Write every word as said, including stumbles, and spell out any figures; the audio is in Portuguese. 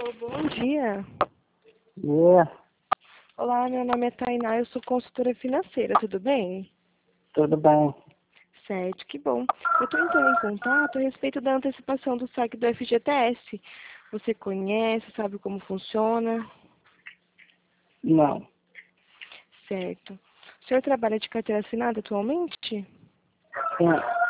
Alô, bom dia. Yeah, Olá, meu nome é Tainá, eu sou consultora financeira, tudo bem? tudo bem. Certo, que bom. Eu estou entrando em contato a respeito da antecipação do saque do F G T S. Você conhece, sabe como funciona? Não, Certo. O senhor trabalha de carteira assinada atualmente? sim,